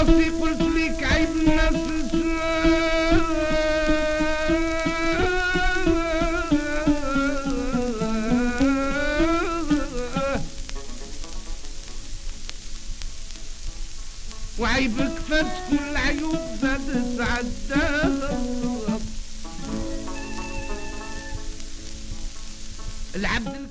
راسي قلت ليك عيب الناس وعيبك فات كل عيوب زادت عداد العبد